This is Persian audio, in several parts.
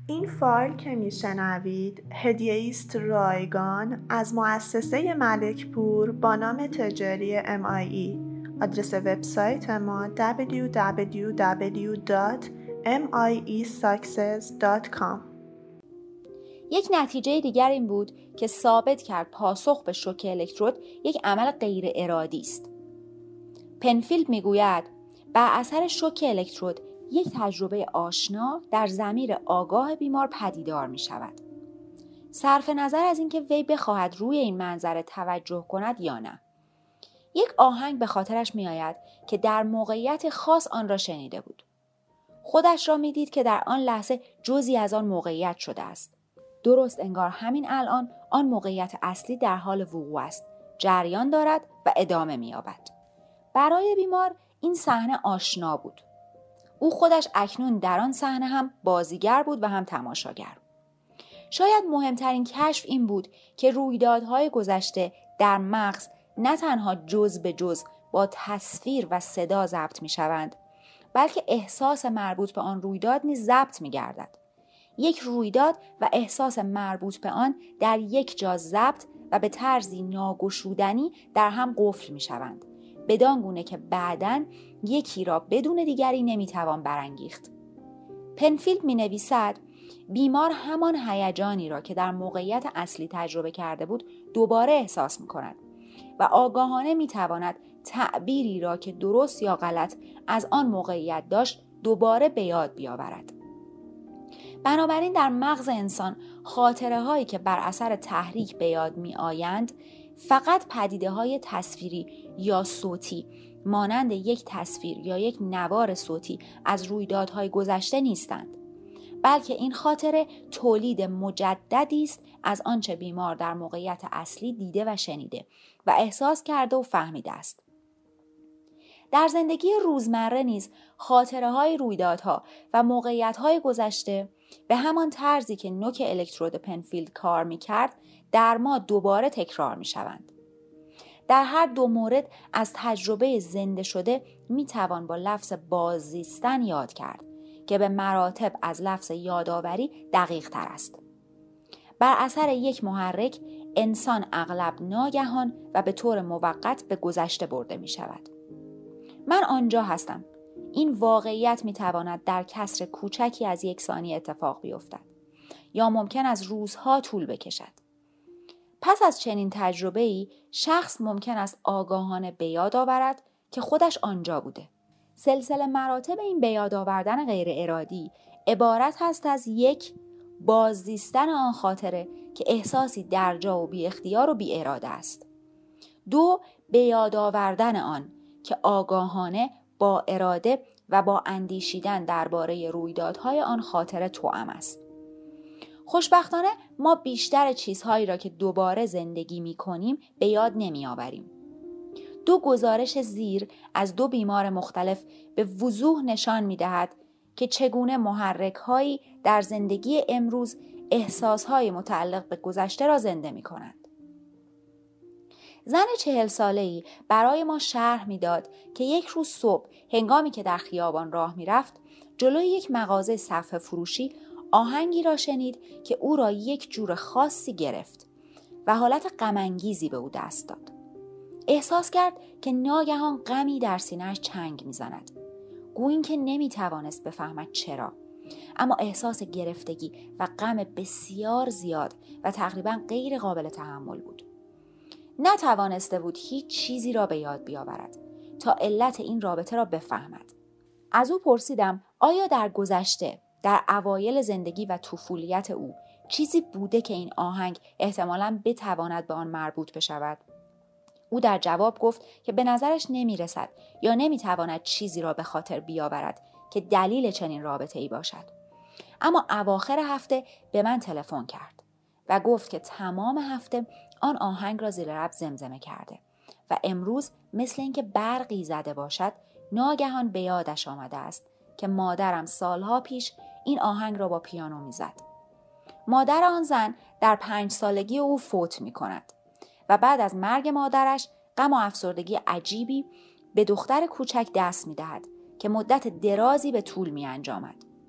این فایل که میشنوید هدیه است رایگان از مؤسسه ملکپور با نام تجاری MIE. آدرس وبسایت ما www.miesuccess.com. یک نتیجه دیگر این بود که ثابت کرد پاسخ به شوک الکترود یک عمل غیر ارادی است. پنفیلد میگوید بر اثر شوک الکترود یک تجربه آشنا در ضمیر آگاه بیمار پدیدار می شود. صرف نظر از اینکه وی بخواهد روی این منظره توجه کند یا نه. یک آهنگ به خاطرش می آید که در موقعیت خاص آن را شنیده بود. خودش را می دید که در آن لحظه جزئی از آن موقعیت شده است. درست انگار همین الان آن موقعیت اصلی در حال وقوع است. جریان دارد و ادامه می یابد. برای بیمار این صحنه آشنا بود. او خودش اکنون در آن صحنه هم بازیگر بود و هم تماشاگر. شاید مهمترین کشف این بود که رویدادهای گذشته در مغز نه تنها جز به جز با تصویر و صدا ضبط می شوند، بلکه احساس مربوط به آن رویداد نیز ضبط می گردد. یک رویداد و احساس مربوط به آن در یک جا ضبط و به طرزی ناگشودنی در هم قفل می شوند، بدان گونه که بعداً یکی را بدون دیگری نمیتوان برانگیخت. پنفیلد می نویسد بیمار همان هیجانی را که در موقعیت اصلی تجربه کرده بود دوباره احساس می کند و آگاهانه می تواند تعبیری را که درست یا غلط از آن موقعیت داشت دوباره به یاد بیاورد. بنابراین در مغز انسان خاطره هایی که بر اثر تحریک به یاد می آیند فقط پدیده های تصویری یا صوتی مانند یک تصویر یا یک نوار صوتی از رویدادهای گذشته نیستند، بلکه این خاطره تولید مجددی است از آنچه بیمار در موقعیت اصلی دیده و شنیده و احساس کرده و فهمیده است. در زندگی روزمره نیز خاطره‌های رویدادها و موقعیت‌های گذشته به همان طرزی که نوک الکترود پنفیلد کار می‌کرد در ما دوباره تکرار می‌شوند. در هر دو مورد از تجربه زنده شده می‌توان با لفظ باززیستن یاد کرد که به مراتب از لفظ یادآوری دقیق‌تر است. بر اثر یک محرک انسان اغلب ناگهان و به طور موقت به گذشته برده می‌شود. من آنجا هستم. این واقعیت می‌تواند در کسر کوچکی از یک ثانیه اتفاق بیفتد یا ممکن از روزها طول بکشد. پس از چنین تجربه‌ای شخص ممکن است آگاهانه به یاد آورد که خودش آنجا بوده. سلسله مراتب این به یاد آوردن غیر ارادی عبارت هست از 1. باززیستن آن خاطره که احساسی در جا و بی اختیار و بی اراده است. 2. به یاد آوردن آن که آگاهانه با اراده و با اندیشیدن درباره رویدادهای آن خاطره توأم است. خوشبختانه ما بیشتر چیزهایی را که دوباره زندگی می کنیم به یاد نمی آوریم. 2 گزارش زیر از 2 بیمار مختلف به وضوح نشان می دهد که چگونه محرک‌هایی در زندگی امروز احساس‌های متعلق به گذشته را زنده می کنند. زن 40 ساله‌ای برای ما شرح می‌داد که یک روز صبح هنگامی که در خیابان راه می‌رفت جلوی یک مغازه صفحه فروشی آهنگی را شنید که او را یک جور خاصی گرفت و حالت غم‌انگیزی به او دست داد. احساس کرد که ناگهان غمی در سینه‌اش چنگ می‌زند. گویی که نمی‌توانست بفهمد چرا، اما احساس گرفتگی و غم بسیار زیاد و تقریباً غیر قابل تحمل بود. نتوانسته بود هیچ چیزی را به یاد بیاورد تا علت این رابطه را بفهمد. از او پرسیدم آیا در گذشته، در اوایل زندگی و طفولیت او چیزی بوده که این آهنگ احتمالاً بتواند به آن مربوط بشود؟ او در جواب گفت که به نظرش نمیرسد یا نمیتواند چیزی را به خاطر بیاورد که دلیل چنین رابطه‌ای باشد. اما اواخر هفته به من تلفن کرد و گفت که تمام هفته آن آهنگ را زیر لب زمزمه کرده و امروز مثل اینکه برقی زده باشد ناگهان به یادش آمده است که مادرم سالها پیش این آهنگ را با پیانو میزد. مادر آن زن در 5 سالگی او فوت می کند و بعد از مرگ مادرش غم و افسردگی عجیبی به دختر کوچک دست می دهد که مدت درازی به طول می انجامد.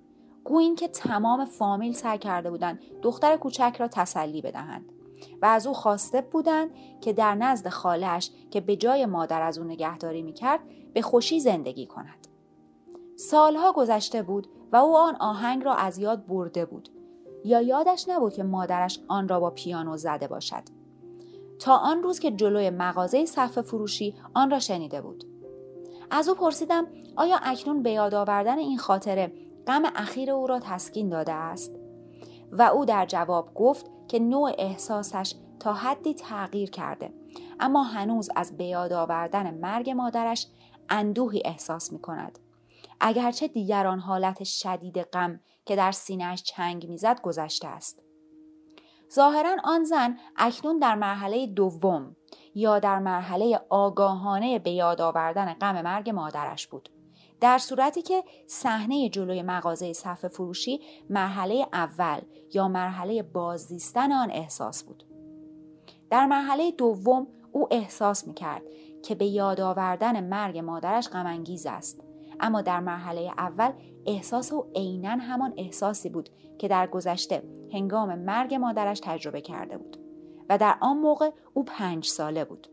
گوییم که تمام فامیل سعی کرده بودند دختر کوچک را تسلی بدهند و از او خواسته بودند که در نزد خاله‌اش که به جای مادر از او نگهداری می‌کرد به خوشی زندگی کند. سالها گذشته بود و او آن آهنگ را از یاد برده بود یا یادش نبود که مادرش آن را با پیانو زده باشد تا آن روز که جلوی مغازه صفحه فروشی آن را شنیده بود. از او پرسیدم آیا اکنون به یاد آوردن این خاطره غم اخیر او را تسکین داده است؟ و او در جواب گفت که نوع احساسش تا حدی تغییر کرده، اما هنوز از به یاد آوردن مرگ مادرش اندوهی احساس می کند. اگرچه دیگر آن حالت شدید غم که در سینه‌اش چنگ می‌زد گذشته است. ظاهراً آن زن اکنون در مرحله دوم یا در مرحله آگاهانه به یاد آوردن غم مرگ مادرش بود، در صورتی که صحنه جلوی مغازه صفحه فروشی مرحله اول یا مرحله باززیستن آن احساس بود. در مرحله دوم او احساس می‌کرد که به یاد آوردن مرگ مادرش غم انگیز است، اما در مرحله اول احساس او عیناً همان احساسی بود که در گذشته هنگام مرگ مادرش تجربه کرده بود و در آن موقع او 5 ساله بود.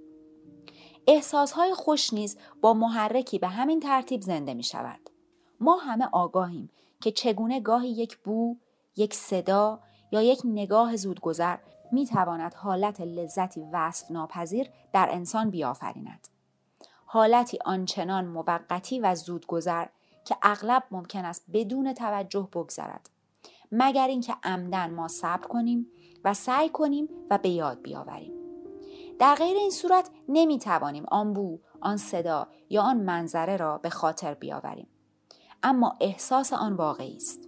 احساسهای خوش نیز با محرکی به همین ترتیب زنده می شود. ما همه آگاهیم که چگونه گاهی یک بو، یک صدا یا یک نگاه زودگذر می تواند حالت لذتی وصف ناپذیر در انسان بیافریند. حالتی آنچنان موقتی و زودگذر که اغلب ممکن است بدون توجه بگذرد، مگر اینکه عمدن ما صبر کنیم و سعی کنیم و به یاد بیاوریم. در غیر این صورت نمیتوانیم آن بو، آن صدا یا آن منظره را به خاطر بیاوریم، اما احساس آن واقعی است.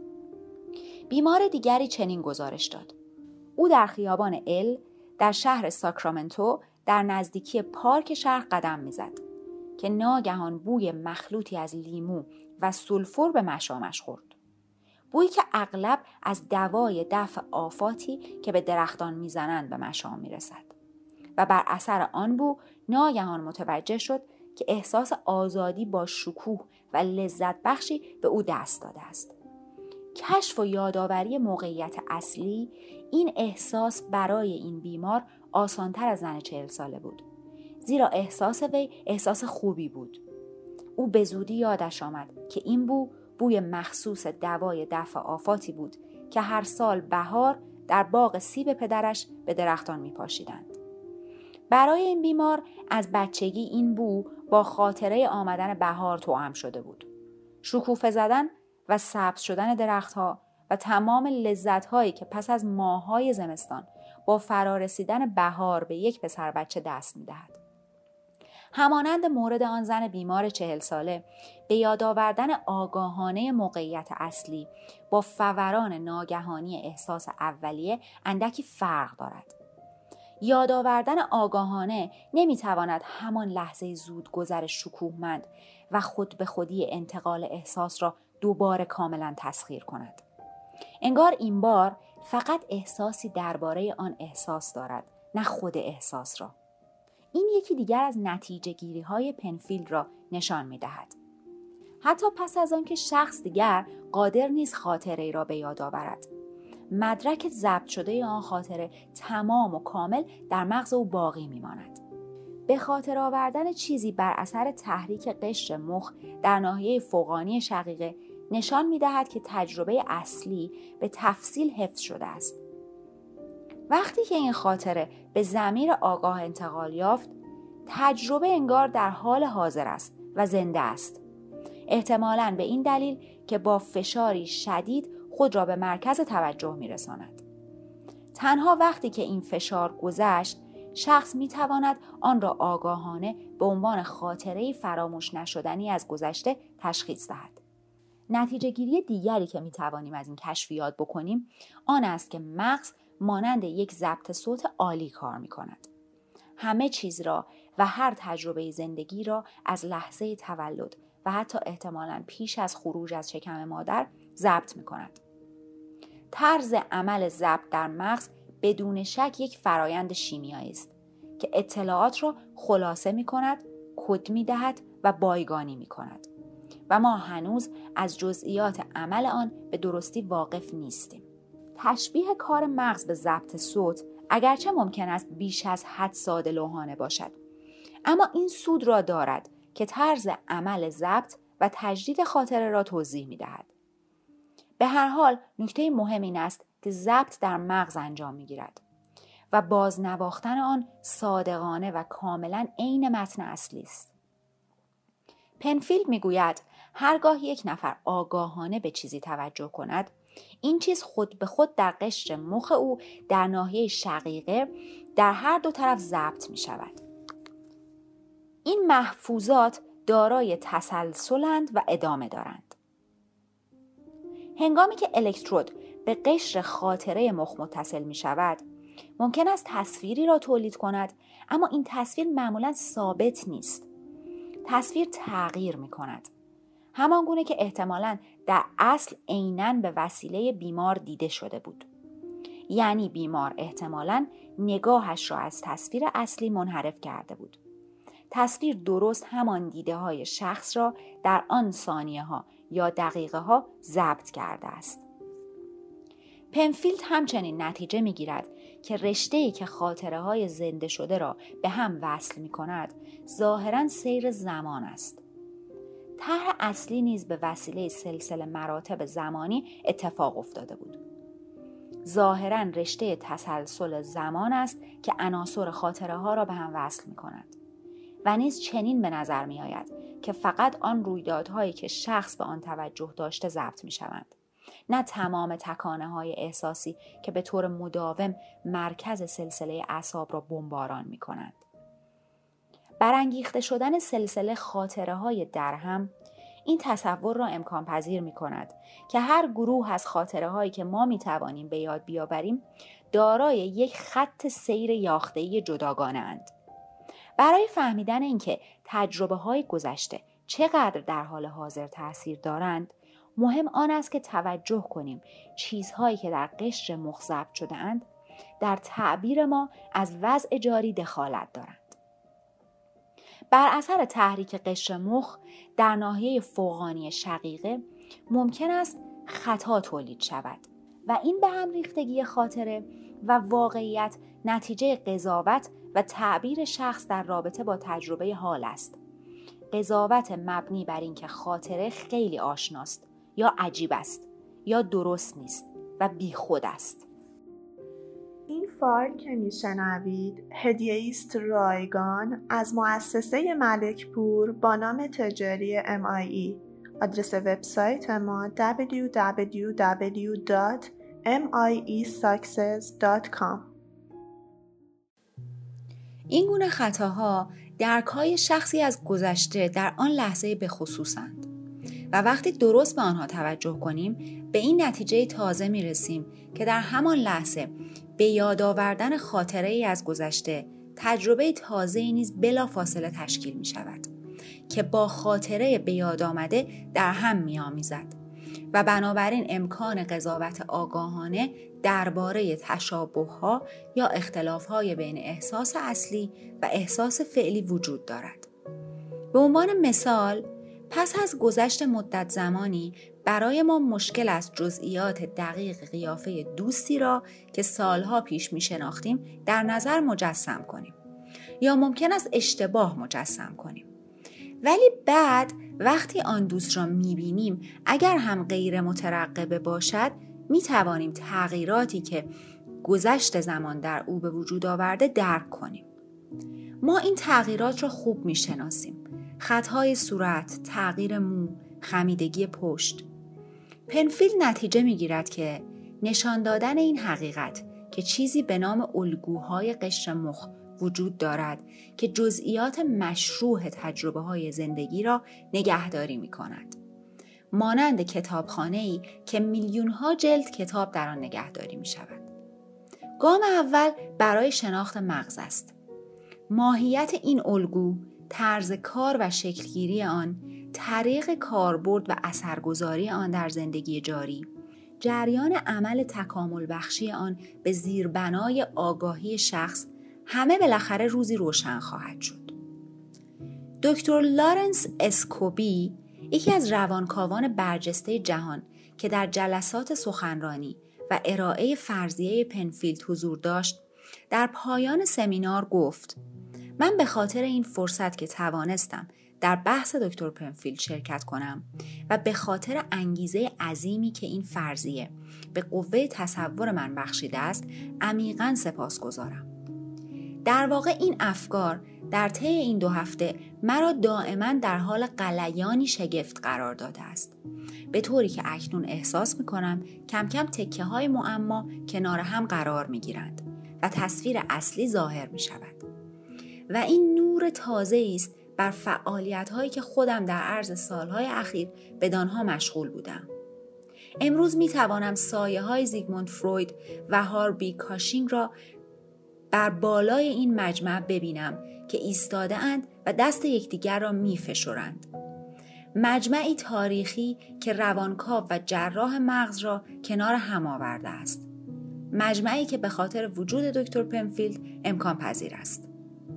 بیمار دیگری چنین گزارش داد: او در خیابان ال در شهر ساکرامنتو در نزدیکی پارک شهر قدم میزد که ناگهان بوی مخلوطی از لیمو و سولفور به مشامش خورد. بویی که اغلب از دوای دفع آفاتی که به درختان میزنند به مشام میرسد و بر اثر آن بو ناگهان متوجه شد که احساس آزادی با شکوه و لذت بخشی به او دست داده است. کشف و یادآوری موقعیت اصلی این احساس برای این بیمار آسانتر از زن 40 ساله بود، زیرا احساس وی احساس خوبی بود. او به زودی یادش آمد که این بو بوی مخصوص دوای دفع آفاتی بود که هر سال بهار در باغ سیب پدرش به درختان می پاشیدند. برای این بیمار از بچگی این بو با خاطره آمدن بهار توأم شده بود. شکوفه زدن و سبز شدن درختها و تمام لذت‌هایی که پس از ماه‌های زمستان با فرارسیدن بهار به یک پسر بچه دست می‌دهد. همانند مورد آن زن بیمار 40 ساله، به یاد آوردن آگاهانه موقعیت اصلی با فوران ناگهانی احساس اولیه اندکی فرق دارد. یاد آوردن آگاهانه نمیتواند همان لحظه زودگذر شکوهمند و خود به خودی انتقال احساس را دوباره کاملا تسخیر کند. انگار این بار فقط احساسی درباره آن احساس دارد، نه خود احساس را. این یکی دیگر از نتیجه گیری های پنفیلد را نشان می دهد. حتی پس از آن که شخص دیگر قادر نیست خاطره را به یاد آورد، مدرک ضبط شده آن خاطره تمام و کامل در مغز او باقی می ماند. به خاطر آوردن چیزی بر اثر تحریک قشر مخ در ناحیه فوقانی شقیقه نشان می دهد که تجربه اصلی به تفصیل حفظ شده است. وقتی که این خاطره به ضمیر آگاه انتقال یافت، تجربه انگار در حال حاضر است و زنده است. احتمالاً به این دلیل که با فشاری شدید خود را به مرکز توجه می رساند. تنها وقتی که این فشار گذشت، شخص می تواند آن را آگاهانه به عنوان خاطره فراموش نشدنی از گذشته تشخیص دهد. نتیجه گیری دیگری که می توانیم از این کشفیات بکنیم آن است که مغز مانند یک ضبط صوت عالی کار می کند. همه چیز را و هر تجربه زندگی را از لحظه تولد و حتی احتمالاً پیش از خروج از شکم مادر ضبط می کند. طرز عمل ضبط در مغز بدون شک یک فرایند شیمیایی است که اطلاعات را خلاصه می کند، کد می دهد و بایگانی می کند. و ما هنوز از جزئیات عمل آن به درستی واقف نیستیم. تشبیه کار مغز به ضبط صوت اگرچه ممکن است بیش از حد ساده لوحانه باشد، اما این سود را دارد که طرز عمل ضبط و تجدید خاطره را توضیح می‌دهد. به هر حال نکته مهم این است که ضبط در مغز انجام می‌گیرد و بازنواختن آن صادقانه و کاملاً عین متن اصلی است. پنفیلد می‌گوید هرگاه یک نفر آگاهانه به چیزی توجه کند، این چیز خود به خود در قشر مخ او در ناحیه شقیقه در هر دو طرف ضبط می‌شود. این محفوظات دارای تسلسلند و ادامه دارند. هنگامی که الکترود به قشر خاطره مخ متصل می شود، ممکن است تصویری را تولید کند، اما این تصویر معمولاً ثابت نیست. تصویر تغییر می کند. همان گونه که احتمالاً در اصل عیناً به وسیله بیمار دیده شده بود. یعنی بیمار احتمالاً نگاهش را از تصویر اصلی منحرف کرده بود. تصویر درست همان دیده های شخص را در آن ثانیه ها یا دقیقه ها ضبط کرده است. پنفیلد همچنین نتیجه می گیرد که رشته‌ای که خاطره های زنده شده را به هم وصل می کند ظاهراً سیر زمان است. طرح اصلی نیز به وسیله سلسله مراتب زمانی اتفاق افتاده بود. ظاهراً رشته تسلسل زمان است که عناصر خاطره ها را به هم وصل می کند. و نیز چنین به نظر می آید که فقط آن رویدادهایی که شخص به آن توجه داشته ضبط می شوند، نه تمام تکانه های احساسی که به طور مداوم مرکز سلسله اعصاب را بمباران می کنند. برانگیخته شدن سلسله خاطره های درهم این تصور را امکان پذیر می کند که هر گروه از خاطره هایی که ما می توانیم به یاد بیاوریم دارای یک خط سیر یافته‌ای جداگانه اند. برای فهمیدن اینکه تجربه های گذشته چقدر در حال حاضر تأثیر دارند، مهم آن است که توجه کنیم چیزهایی که در قشر مخ ضبط شده اند در تعبیر ما از وضع جاری دخالت دارند. بر اثر تحریک قشر مخ در ناحیه فوقانی شقیقه ممکن است خطا تولید شود و این به هم ریختگی خاطره و واقعیت نتیجه قضاوت و تعبیر شخص در رابطه با تجربه حال است. قضاوت مبنی بر اینکه خاطره خیلی آشناست یا عجیب است یا درست نیست و بیخود است. این فایل که میشنوید هدیه است رایگان از مؤسسه ملکپور با نام تجاری MIE. آدرس وبسایت ما www.miesuccess.com. این گونه خطاها درک‌های شخصی از گذشته در آن لحظه به خصوصند و وقتی درست به آنها توجه کنیم به این نتیجه تازه می‌رسیم که در همان لحظه به یاد آوردن خاطره‌ای از گذشته تجربه تازه‌ای نیز بلافاصله تشکیل می‌شود که با خاطره به یاد آمده در هم می‌آمیزد و بنابراین امکان قضاوت آگاهانه درباره تشابه‌ها یا اختلاف‌های بین احساس اصلی و احساس فعلی وجود دارد. به عنوان مثال، پس از گذشت مدت زمانی برای ما مشکل است جزئیات دقیق قیافه دوستی را که سالها پیش می‌شناختیم در نظر مجسم کنیم یا ممکن است اشتباه مجسم کنیم. ولی بعد وقتی آن دوست را می‌بینیم اگر هم غیر مترقبه باشد می‌توانیم تغییراتی که گذشت زمان در او به وجود آورده درک کنیم. ما این تغییرات را خوب می‌شناسیم. خطهای صورت، تغییر مو، خمیدگی پشت. پنفیلد نتیجه می‌گیرد که نشان دادن این حقیقت که چیزی به نام الگوهای قشر مخ وجود دارد که جزئیات مشروح تجربه‌های زندگی را نگهداری می‌کند. مانند کتابخانه‌ای که میلیون‌ها جلد کتاب در آن نگهداری می‌شود. گام اول برای شناخت مغز است. ماهیت این الگو، طرز کار و شکلگیری آن، طریق کاربرد و اثرگذاری آن در زندگی جاری، جریان عمل تکامل بخشی آن به زیربنای آگاهی شخص همه بالاخره روزی روشن خواهد شد. دکتر لارنس اسکوبی یکی از روانکاوان برجسته جهان که در جلسات سخنرانی و ارائه فرضیه پنفیلد حضور داشت، در پایان سمینار گفت: من به خاطر این فرصت که توانستم در بحث دکتر پنفیلد شرکت کنم و به خاطر انگیزه عظیمی که این فرضیه به قوه تصور من بخشیده است عمیقاً سپاسگزارم. در واقع این افکار در طی این 2 هفته مرا دائما در حال غلیانی شگفت قرار داده است، به طوری که اکنون احساس می‌کنم کم کم تکه‌های معما کنار هم قرار می‌گیرند و تصویر اصلی ظاهر می‌شود و این نور تازه‌ای است بر فعالیت‌هایی که خودم در عرض سال‌های اخیر بدانها مشغول بودم. امروز می‌توانم سایه‌های زیگموند فروید و هاربی کاشینگ را بر بالای این مجمع ببینم که ایستاده اند و دست یکدیگر را می‌فشارند. مجمعی تاریخی که روانکاو و جراح مغز را کنار هم آورده است. مجمعی که به خاطر وجود دکتر پنفیلد امکان پذیر است.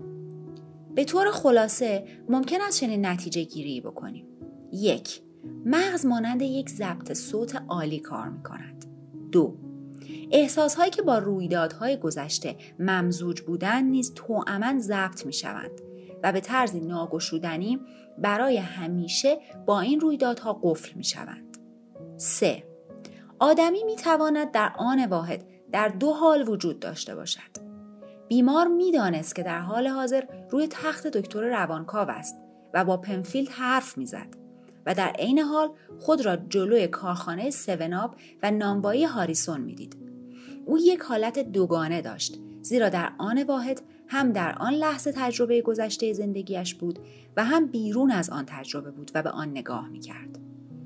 به طور خلاصه ممکن است چنین نتیجه گیری بکنیم. 1. مغز مانند یک ضبط صوت عالی کار می کند. 2. احساسهایی که با رویدادهای گذشته ممزوج بودند نیز توأماً ضبط می شوند و به طرزی ناگشودنی برای همیشه با این رویدادها قفل می شوند. 3. آدمی می تواند در آن واحد در 2 حال وجود داشته باشد. بیمار می دانست که در حال حاضر روی تخت دکتر روانکاو است و با پنفیلد حرف می زد و در عین حال خود را جلوی کارخانه 7آپ و نانوایی هاریسون می دید. او یک حالت دوگانه داشت، زیرا در آن واحد هم در آن لحظه تجربه گذشته زندگیش بود و هم بیرون از آن تجربه بود و به آن نگاه می کرد.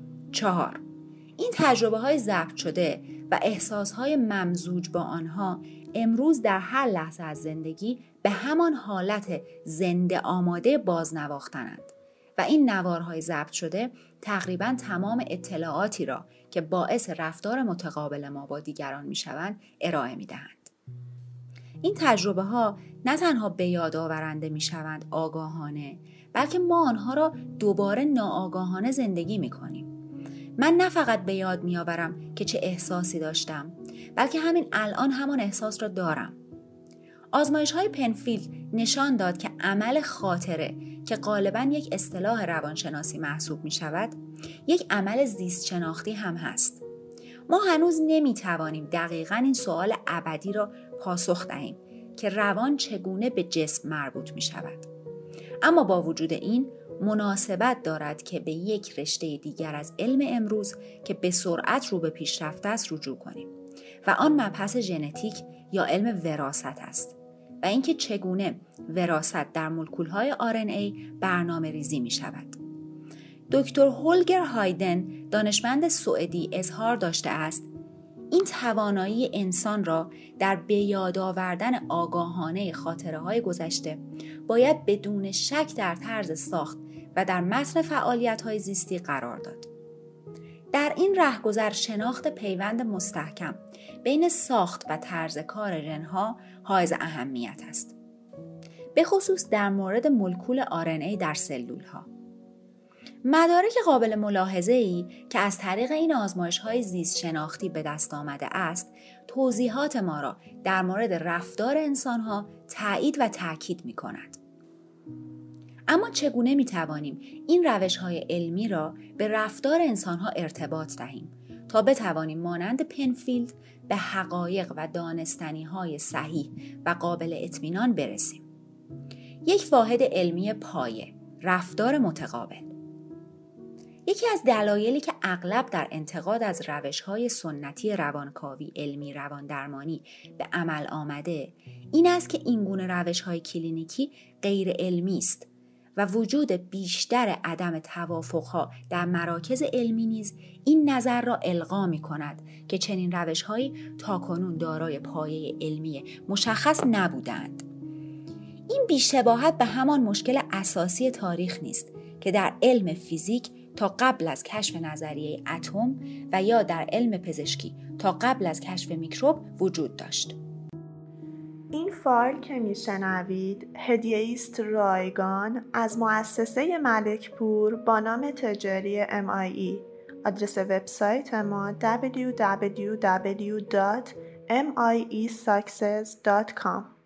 4. این تجربه های ضبط شده و احساس های ممزوج با آنها امروز در هر لحظه از زندگی به همان حالت زنده آماده بازنواختنند و این نوارهای ضبط شده تقریباً تمام اطلاعاتی را که باعث رفتار متقابل ما با دیگران می شوند ارائه می دهند. این تجربه ها نه تنها به یاد آورنده می شوند آگاهانه، بلکه ما آنها را دوباره ناآگاهانه زندگی می کنیم. من نه فقط به یاد می آورم که چه احساسی داشتم، بلکه همین الان همان احساس را دارم. آزمایش های پنفیلد نشان داد که عمل خاطره که غالباً یک اصطلاح روانشناسی محسوب می شود، یک عمل زیست شناختی هم هست. ما هنوز نمی توانیم دقیقاً این سوال ابدی را پاسخ دهیم که روان چگونه به جسم مربوط می شود. اما با وجود این مناسبت دارد که به یک رشته دیگر از علم امروز که به سرعت رو به پیشرفته است رجوع کنیم و آن مبحث ژنتیک یا علم وراثت است و اینکه چگونه وراثت در مولکول‌های RNA برنامه ریزی می شود. دکتر هولگر هایدن دانشمند سوئدی اظهار داشته است این توانایی انسان را در به یاد آوردن آگاهانه خاطره‌های گذشته باید بدون شک در طرز ساخت و در متن فعالیت‌های زیستی قرار داد. در این رهگذر شناخت پیوند مستحکم بین ساخت و طرز کار ژن‌ها حائز اهمیت است. به خصوص در مورد مولکول RNA در سلول‌ها. مدارک قابل ملاحظه‌ای که از طریق این آزمایش‌های زیست شناختی به دست آمده است، توضیحات ما را در مورد رفتار انسان‌ها تایید و تأکید می‌کند. اما چگونه می‌توانیم این روش‌های علمی را به رفتار انسان‌ها ارتباط دهیم تا بتوانیم مانند پنفیلد به حقایق و دانستنی‌های صحیح و قابل اطمینان برسیم؟ یک واحد علمی پایه، رفتار متقابل. یکی از دلایلی که اغلب در انتقاد از روش‌های سنتی روانکاوی علمی رواندرمانی به عمل آمده این است که این گونه روش‌های کلینیکی غیر علمی است و وجود بیشتر عدم توافق‌ها در مراکز علمی نیز این نظر را القا می‌کند که چنین روش‌هایی تاکنون دارای پایه علمی مشخص نبودند. این بی‌شباهت به همان مشکل اساسی تاریخ نیست که در علم فیزیک تا قبل از کشف نظریه اتم و یا در علم پزشکی تا قبل از کشف میکروب وجود داشت. این فایل که میشنوید هدیه است رایگان از مؤسسه ملکپور با نام تجاری MIE. آدرس وبسایت ما www.miesuccess.com